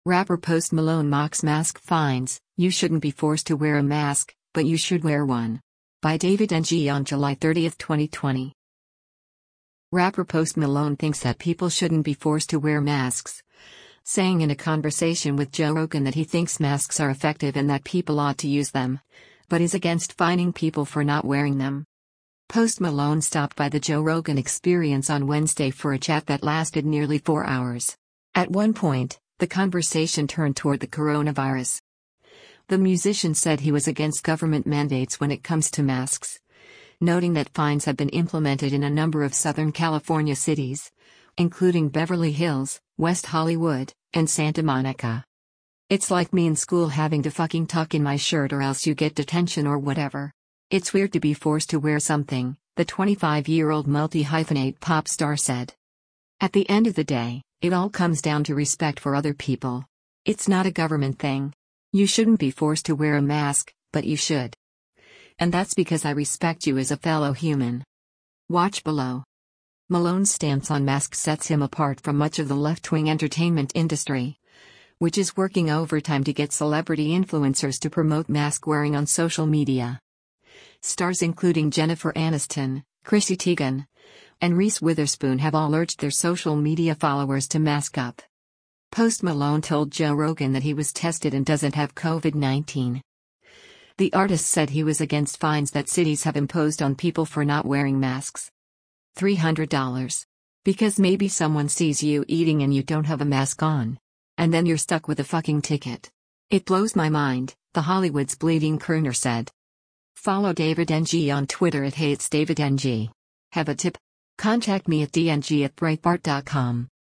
Rapper Post Malone mocks mask fines. You shouldn't be forced to wear a mask, but you should wear one. By David Ng on July 30, 2020. Rapper Post Malone thinks that people shouldn't be forced to wear masks, saying in a conversation with Joe Rogan that he thinks masks are effective and that people ought to use them, but is against fining people for not wearing them. Post Malone stopped by the Joe Rogan Experience on Wednesday for a chat that lasted nearly 4 hours. At one point, the conversation turned toward the coronavirus. The musician said he was against government mandates when it comes to masks, noting that fines have been implemented in a number of Southern California cities, including Beverly Hills, West Hollywood, and Santa Monica. It's like me in school having to fucking tuck in my shirt or else you get detention or whatever. It's weird to be forced to wear something, the 25-year-old multi-hyphenate pop star said. At the end of the day, it all comes down to respect for other people. It's not a government thing. You shouldn't be forced to wear a mask, but you should. And that's because I respect you as a fellow human. Watch below. Malone's stance on masks sets him apart from much of the left-wing entertainment industry, which is working overtime to get celebrity influencers to promote mask wearing on social media. Stars including Jennifer Aniston, Chrissy Teigen, and Reese Witherspoon have all urged their social media followers to mask up. Post Malone told Joe Rogan that he was tested and doesn't have COVID-19. The artist said he was against fines that cities have imposed on people for not wearing masks. $300. Because maybe someone sees you eating and you don't have a mask on. And then you're stuck with a fucking ticket. It blows my mind, the Hollywood's bleeding crooner said. Follow David Ng on Twitter at HeyIt'sDavidNG. Have a tip? Contact me at dng@breitbart.com.